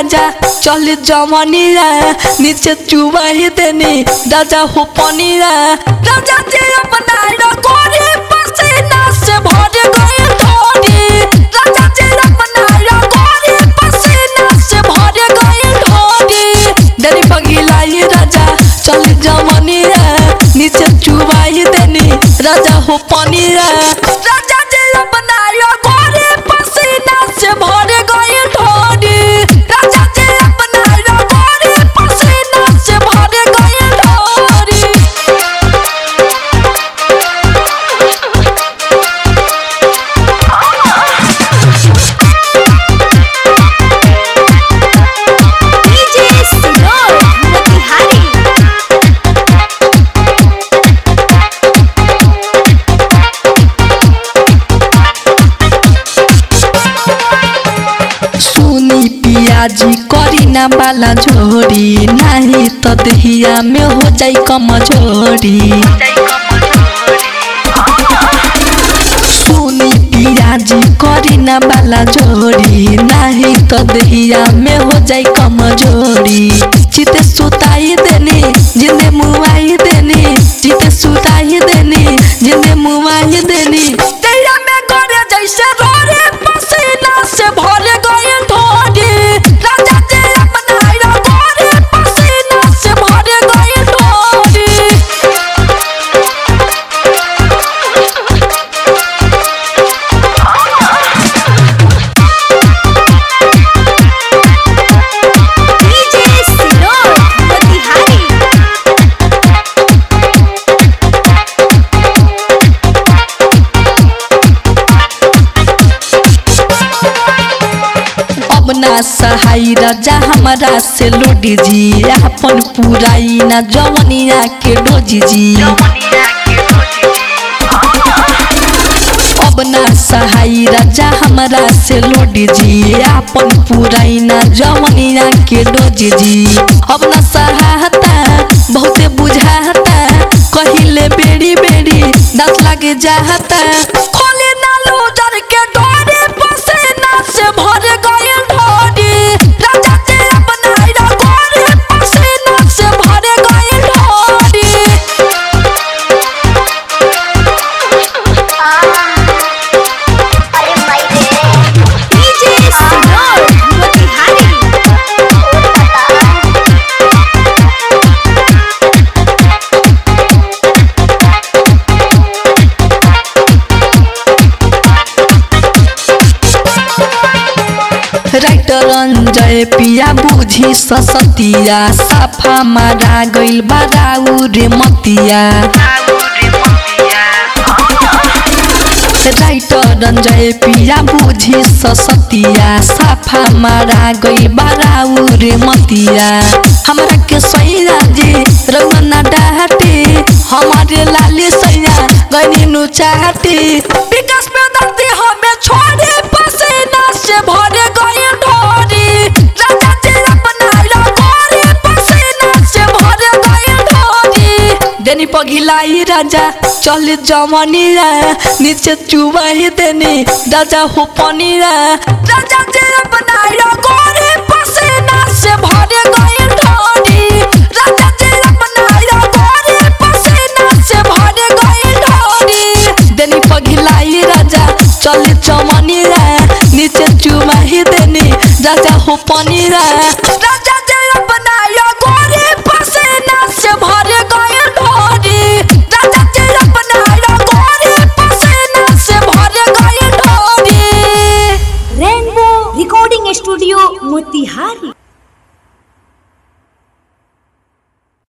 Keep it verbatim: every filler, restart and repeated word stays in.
राजा चल जमनिया नीचे चुबाही देनी राजा हो पनिया राजा जी अपना गोरी पसीना से भर गए ढोरी राजा जी अपना गोरी पसीना से भर गए ढोरी देनी पगिलाई राजा चल जमनिया नीचे चुबाही देनी राजा हो पनिया राजा जी अपना गोरी पसीना से भर गए ढोरी राजा जी अपना गोरी पसीना से भर गए ढोरी डीजे सिनोर मोतिहारी सुनी पियाजी करी ना बाला झोरी नहीं तो दहिया में हो जाई कमजोरी सुनी पियाजी करी ना बाला झोरी नहीं तो दहिया में हो जाई कमजोरी चिते सुताई देनी जिंदे मुआई देनी चिते सुताई देनी जिंदे मुआई देनी तेरा में करे जैसे रोरे पसीना से भर गए ढोरी राजा जी अपना गोरे पसीना से भर गए ढोरी डीजे सिनोर मोतिहारी अब ना सहाय राजा हमारा से लोडी जी अपन पुराई ना जवनिया के डोजी जी अब ना सहाय राजा हमारा से लोडी जी अपन पुराई ना जवनिया के डोजी जी अब ना सहाता बहुते बुझाता कहिले बेड़ी बेड़ी दांत लागे जाता खोले ना लूजर के डोरी पसीना से भर गए ढोरी राजा जी अपना गोरी पसीना से भर गए ढोरी डीजे सिनोर मोतिहारी राइटर अंजय पिया बुझी ससतिया साफा मारा गइल बाराउ रे मतिया राइटर अंजय पिया बुझी ससतिया साफा मारा गइल बाराउ रे मतिया हमरा के सैया जी रउना डाहती हमारे लाली सैया गनी नु चाहती विकास पे दर्दी हमें छोड़े पसीना से भर गए ढोरी राजा जी अपना गोरी पसीना से भर गए ढोरी देनी पगिलाई राजा चल जमनिया नीचे चुबाही देनी राजा हो पनिया राजा जी अपना गोरी पसीना से भर गए ढोरी राजा जी अपना गोरी पसीना से भर गए ढोरी देनी पगिलाई राजा चल जमनिया नीचे चुबाही देनी राजा हो पनिया